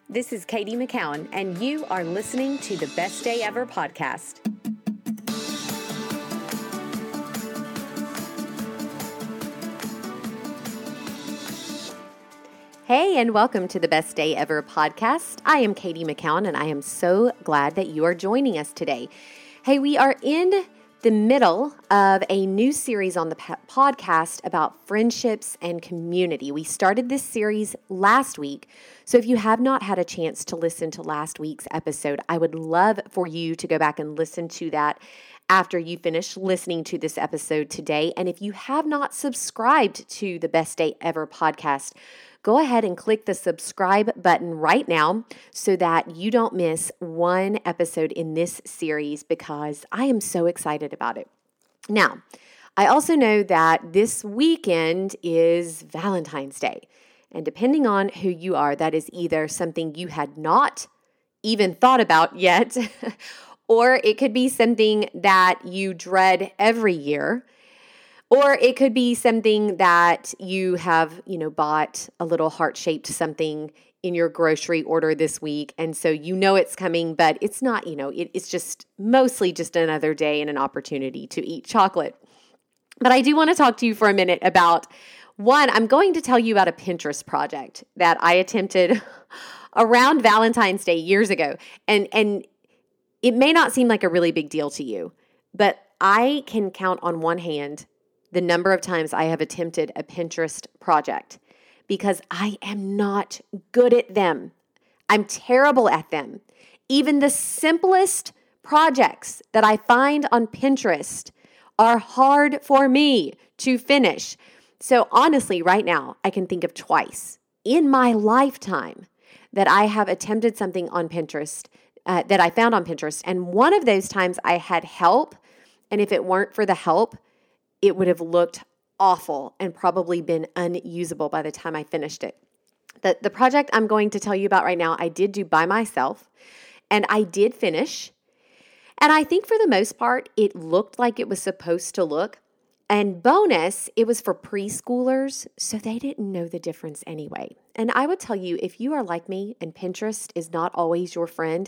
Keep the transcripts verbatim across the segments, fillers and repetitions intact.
This is Katie McCowan, and you are listening to the Best Day Ever podcast. Hey, and welcome to the Best Day Ever podcast. I am Katie McCowan, and I am so glad that you are joining us today. Hey, we are in the middle of a new series on the podcast about friendships and community. We started this series last week, so if you have not had a chance to listen to last week's episode, I would love for you to go back and listen to that after you finish listening to this episode today. And if you have not subscribed to the Best Day Ever podcast, go ahead and click the subscribe button right now so that you don't miss one episode in this series, because I am so excited about it. Now, I also know that this weekend is Valentine's Day. And depending on who you are, that is either something you had not even thought about yet, or it could be something that you dread every year. Or it could be something that you have, you know, bought a little heart-shaped something in your grocery order this week. And so you know it's coming, but it's not, you know, it, it's just mostly just another day and an opportunity to eat chocolate. But I do want to talk to you for a minute about one. I'm going to tell you about a Pinterest project that I attempted around Valentine's Day years ago. And, and it may not seem like a really big deal to you, but I can count on one hand the number of times I have attempted a Pinterest project, because I am not good at them. I'm terrible at them. Even the simplest projects that I find on Pinterest are hard for me to finish. So honestly, right now, I can think of twice in my lifetime that I have attempted something on Pinterest uh, that I found on Pinterest. And one of those times I had help. And if it weren't for the help, it would have looked awful and probably been unusable by the time I finished it. The, the project I'm going to tell you about right now, I did do by myself, and I did finish. And I think for the most part, it looked like it was supposed to look. And bonus, it was for preschoolers, so they didn't know the difference anyway. And I would tell you, if you are like me and Pinterest is not always your friend,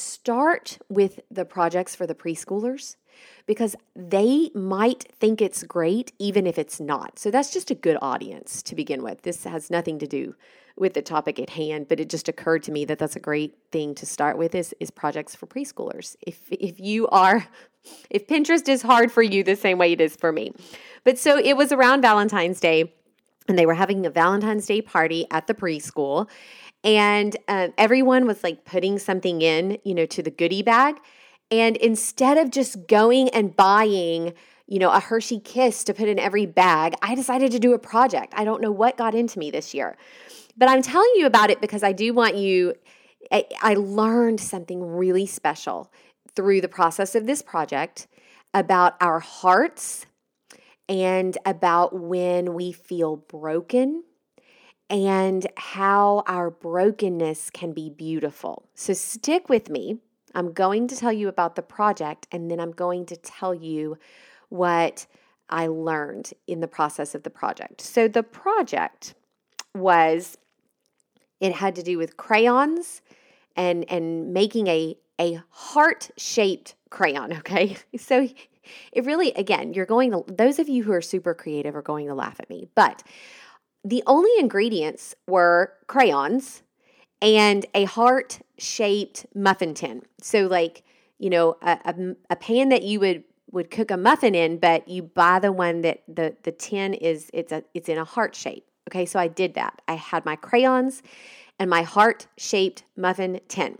start with the projects for the preschoolers, because they might think it's great even if it's not. So that's just a good audience to begin with. This has nothing to do with the topic at hand, but it just occurred to me that that's a great thing to start with is, is projects for preschoolers. If if you are, if Pinterest is hard for you the same way it is for me. But so it was around Valentine's Day, and they were having a Valentine's Day party at the preschool, and uh, everyone was like putting something in, you know, to the goodie bag. And instead of just going and buying, you know, a Hershey Kiss to put in every bag, I decided to do a project. I don't know what got into me this year, but I'm telling you about it because I do want you, I, I learned something really special through the process of this project about our hearts and about when we feel broken and how our brokenness can be beautiful. So stick with me. I'm going to tell you about the project, and then I'm going to tell you what I learned in the process of the project. So the project was, it had to do with crayons and, and making a, a heart-shaped crayon, okay? So it really, again, you're going to, those of you who are super creative are going to laugh at me, but the only ingredients were crayons and a heart-shaped muffin tin. So like, you know, a, a, a pan that you would, would cook a muffin in, but you buy the one that the, the tin is, it's a it's in a heart shape. Okay, so I did that. I had my crayons and my heart-shaped muffin tin.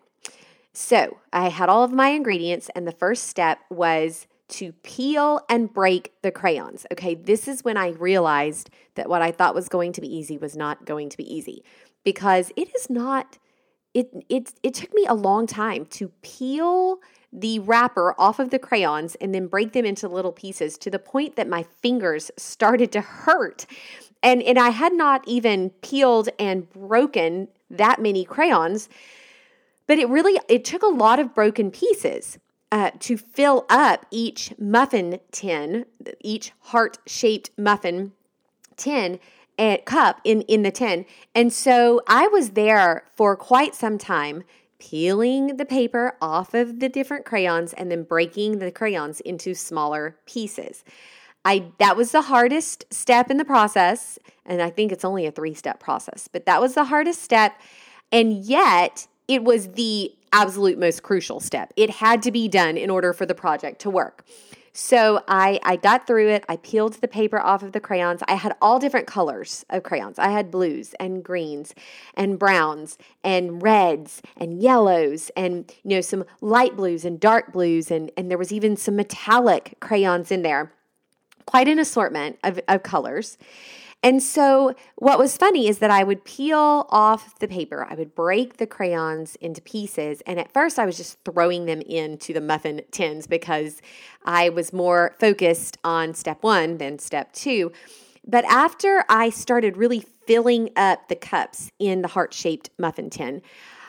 So I had all of my ingredients, and the first step was to peel and break the crayons. Okay, this is when I realized that what I thought was going to be easy was not going to be easy. Because it is not, it it it took me a long time to peel the wrapper off of the crayons and then break them into little pieces to the point that my fingers started to hurt. And, and I had not even peeled and broken that many crayons, but it really, it took a lot of broken pieces uh, to fill up each muffin tin, each heart-shaped muffin tin. and cup in, in the tin. And so I was there for quite some time, peeling the paper off of the different crayons and then breaking the crayons into smaller pieces. I that was the hardest step in the process, and I think it's only a three-step process, but that was the hardest step, and yet it was the absolute most crucial step. It had to be done in order for the project to work. So I, I got through it. I peeled the paper off of the crayons. I had all different colors of crayons. I had blues and greens and browns and reds and yellows and, you know, some light blues and dark blues. And, and there was even some metallic crayons in there. Quite an assortment of, of colors. And so what was funny is that I would peel off the paper. I would break the crayons into pieces. And at first I was just throwing them into the muffin tins because I was more focused on step one than step two. But after I started really filling up the cups in the heart-shaped muffin tin,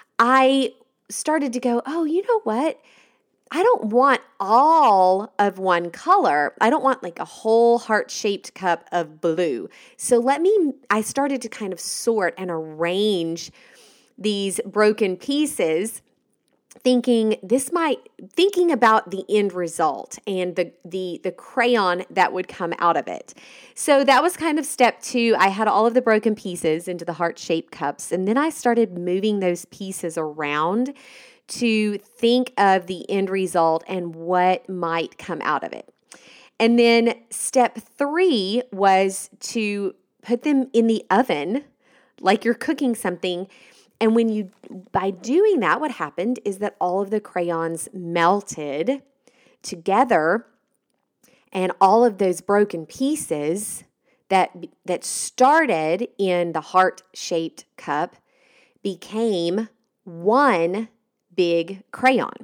I started to go, oh, you know what? I don't want all of one color. I don't want like a whole heart-shaped cup of blue. So let me, I started to kind of sort and arrange these broken pieces, thinking this might, thinking about the end result and the, the, the crayon that would come out of it. So that was kind of step two. I had all of the broken pieces into the heart-shaped cups, and then I started moving those pieces around to think of the end result and what might come out of it. And then step three was to put them in the oven like you're cooking something. And when you, by doing that, what happened is that all of the crayons melted together, and all of those broken pieces that, that started in the heart-shaped cup became one big crayon.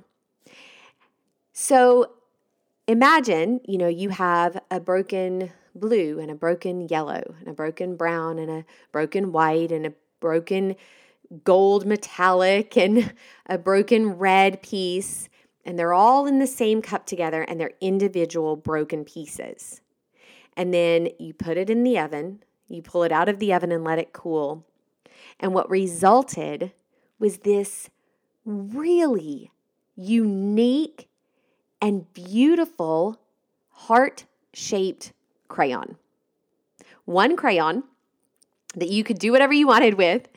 So imagine, you know, you have a broken blue and a broken yellow and a broken brown and a broken white and a broken gold metallic and a broken red piece, and they're all in the same cup together and they're individual broken pieces. And then you put it in the oven, you pull it out of the oven and let it cool. And what resulted was this really unique and beautiful heart-shaped crayon. One crayon that you could do whatever you wanted with,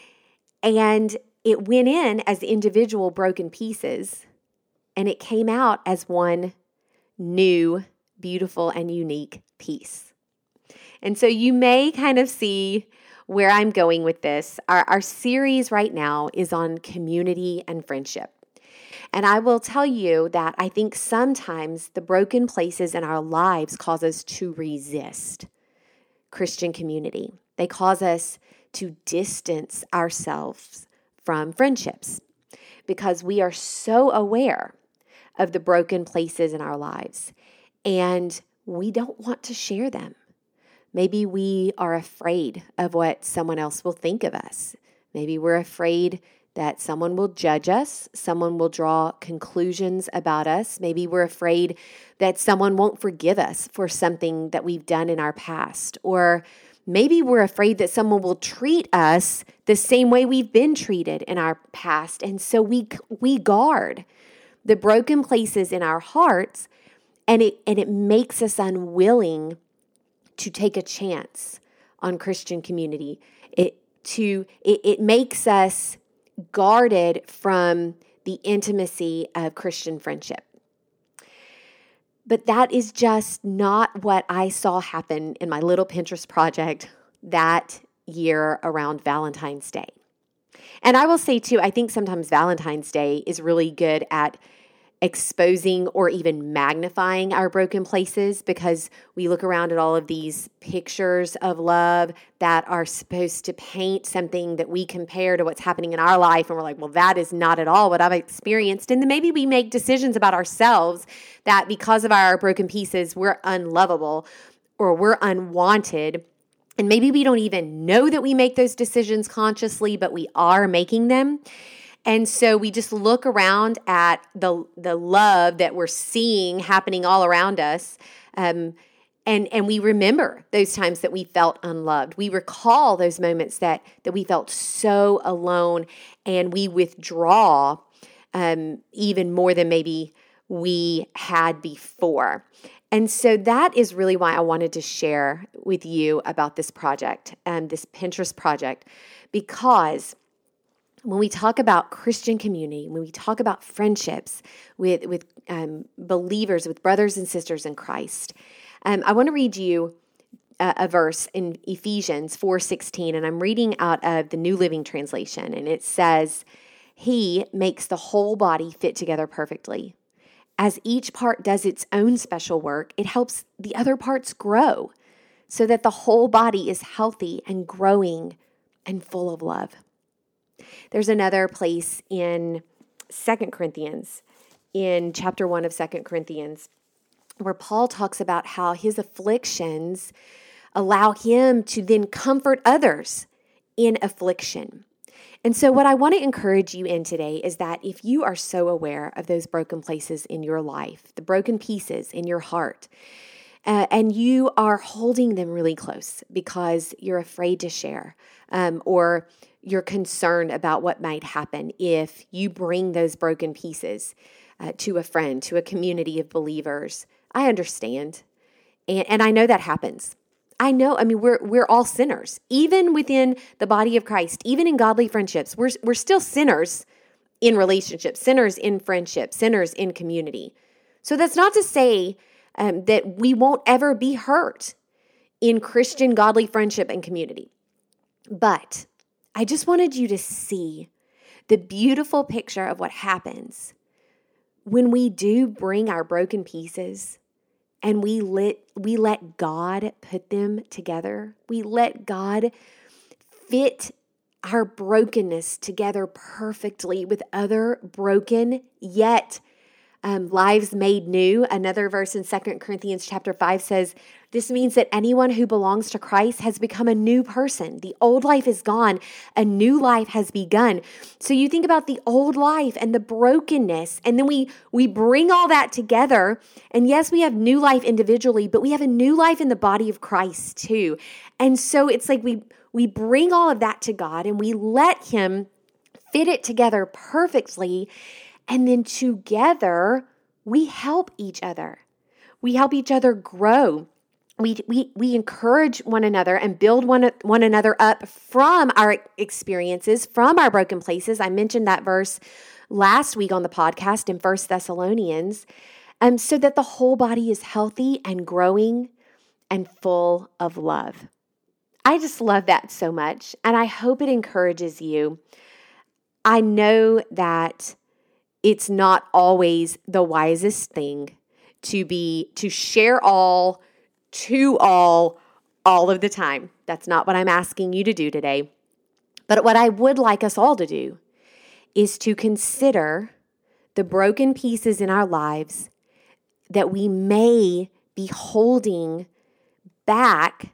and it went in as individual broken pieces, and it came out as one new, beautiful, and unique piece. And so you may kind of see where I'm going with this. Our, our series right now is on community and friendship. And I will tell you that I think sometimes the broken places in our lives cause us to resist Christian community. They cause us to distance ourselves from friendships because we are so aware of the broken places in our lives and we don't want to share them. Maybe we are afraid of what someone else will think of us. Maybe we're afraid that someone will judge us. Someone will draw conclusions about us. Maybe we're afraid that someone won't forgive us for something that we've done in our past. Or maybe we're afraid that someone will treat us the same way we've been treated in our past. And so we we guard the broken places in our hearts, and it and it makes us unwilling to take a chance on Christian community. It to it, it makes us guarded from the intimacy of Christian friendship. But that is just not what I saw happen in my little Pinterest project that year around Valentine's Day. And I will say too, I think sometimes Valentine's Day is really good at exposing or even magnifying our broken places because we look around at all of these pictures of love that are supposed to paint something that we compare to what's happening in our life. And we're like, well, that is not at all what I've experienced. And then maybe we make decisions about ourselves that because of our broken pieces, we're unlovable or we're unwanted. And maybe we don't even know that we make those decisions consciously, but we are making them. And so we just look around at the the love that we're seeing happening all around us, um, And and we remember those times that we felt unloved. We recall those moments that that we felt so alone, and we withdraw um, even more than maybe we had before. And so that is really why I wanted to share with you about this project, um, this Pinterest project, because when we talk about Christian community, when we talk about friendships with, with um, believers, with brothers and sisters in Christ, um, I want to read you a, a verse in Ephesians four sixteen, and I'm reading out of the New Living Translation, and it says, "He makes the whole body fit together perfectly. As each part does its own special work, it helps the other parts grow so that the whole body is healthy and growing and full of love." There's another place in Second Corinthians, in chapter one of Second Corinthians, where Paul talks about how his afflictions allow him to then comfort others in affliction. And so what I want to encourage you in today is that if you are so aware of those broken places in your life, the broken pieces in your heart, uh, and you are holding them really close because you're afraid to share, um, or you're concerned about what might happen if you bring those broken pieces uh, to a friend, to a community of believers, I understand. And, and I know that happens. I know, I mean, we're we're all sinners. Even within the body of Christ, even in godly friendships, we're we're still sinners in relationships, sinners in friendship, sinners in community. So that's not to say um, that we won't ever be hurt in Christian godly friendship and community. But I just wanted you to see the beautiful picture of what happens when we do bring our broken pieces and we let, we let God put them together. We let God fit our brokenness together perfectly with other broken yet um, lives made new. Another verse in Second Corinthians chapter five says, "This means that anyone who belongs to Christ has become a new person. The old life is gone. A new life has begun." So you think about the old life and the brokenness, and then we, we bring all that together. And yes, we have new life individually, but we have a new life in the body of Christ too. And so it's like we, we bring all of that to God and we let Him fit it together perfectly. And then together, we help each other. We help each other grow. We we we encourage one another and build one, one another up from our experiences, from our broken places. I mentioned that verse last week on the podcast in First Thessalonians, um, so that the whole body is healthy and growing and full of love. I just love that so much, and I hope it encourages you. I know that it's not always the wisest thing to be to share all to all all of the time. That's not what I'm asking you to do today. But what I would like us all to do is to consider the broken pieces in our lives that we may be holding back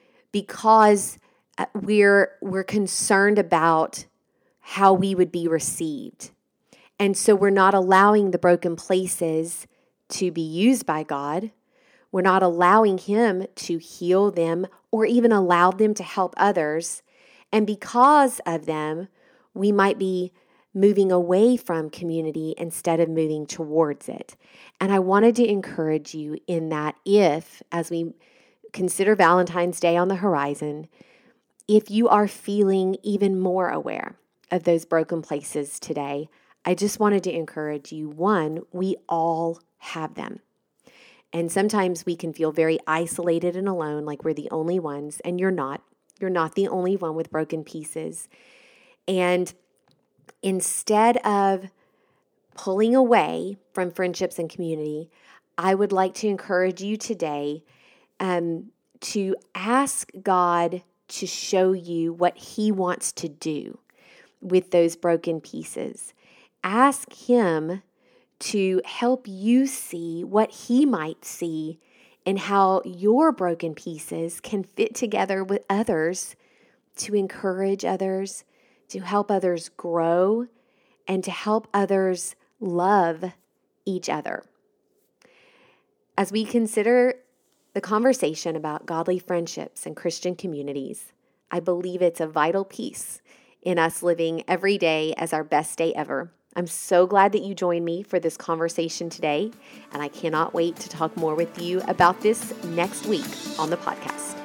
because we're we're concerned about how we would be received. And so we're not allowing the broken places to be used by God. We're not allowing Him to heal them or even allow them to help others. And because of them, we might be moving away from community instead of moving towards it. And I wanted to encourage you in that if, as we consider Valentine's Day on the horizon, if you are feeling even more aware of those broken places today, I just wanted to encourage you. One, we all have them. And sometimes we can feel very isolated and alone, like we're the only ones, and you're not. You're not the only one with broken pieces. And instead of pulling away from friendships and community, I would like to encourage you today um, to ask God to show you what He wants to do with those broken pieces. Ask Him to help you see what He might see and how your broken pieces can fit together with others to encourage others, to help others grow, and to help others love each other. As we consider the conversation about godly friendships and Christian communities. I believe it's a vital piece in us living every day as our best day ever. I'm so glad that you joined me for this conversation today, and I cannot wait to talk more with you about this next week on the podcast.